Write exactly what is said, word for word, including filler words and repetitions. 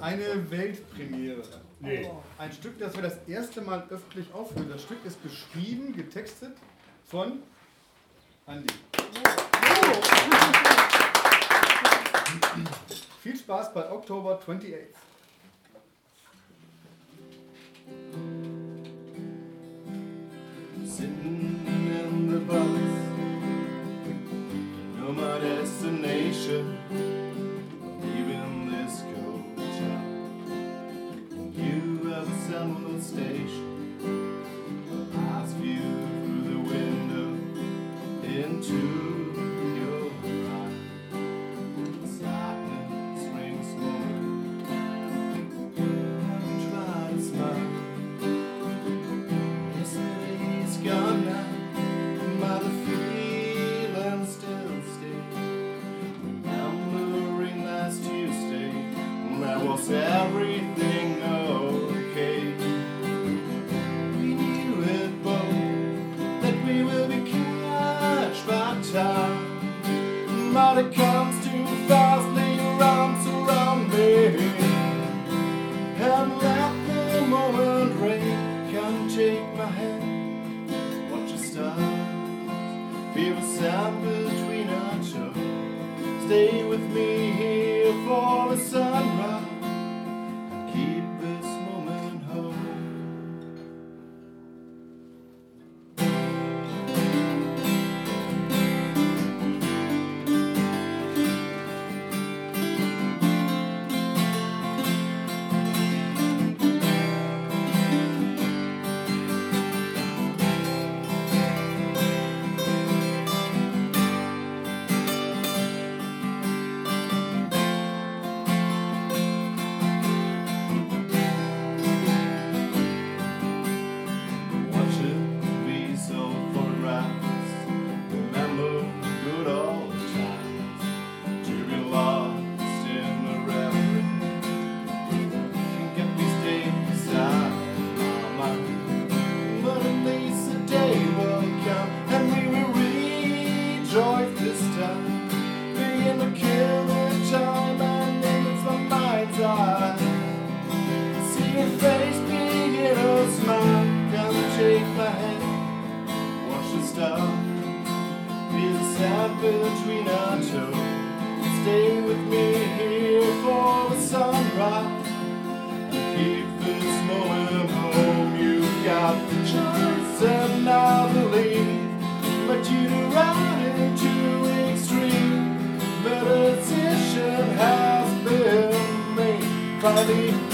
eine Weltpremiere. Nee. Ein Stück, das wir das erste Mal öffentlich aufführen. Das Stück ist geschrieben, getextet von Andi. Viel Spaß bei Oktober twenty-eighth. Sitting in the bus, know my destination, leaving this coach out. You have assembled station, eyes view through the window into your eyes. Sadness rings slowly, try to smile. Yesterday's gone now, but the feeling still stays. Remembering last Tuesday, that was everything okay. We knew it both, that we will be catched by time, but it comes too fast, lay your arms around me, and let the moment rain. Come take my hand, watch the stars, feel the sand between our toes. Stay with me here for the sunrise, keep this moment whole. Watch it be so photographs. Remember good old times. To be lost in the reverie. Can get these days out of my mind. But at least the day will come and we will rejoice this time. Begin to kill the time and it's my mind's eye. See your face begin to smile. Come take my hand, watch the stars, feel the sand between our toes. Stay with me here for the sunrise, and keep this moment home. You've got the choice and I believe, but you run into extreme. The decision has been made. Finally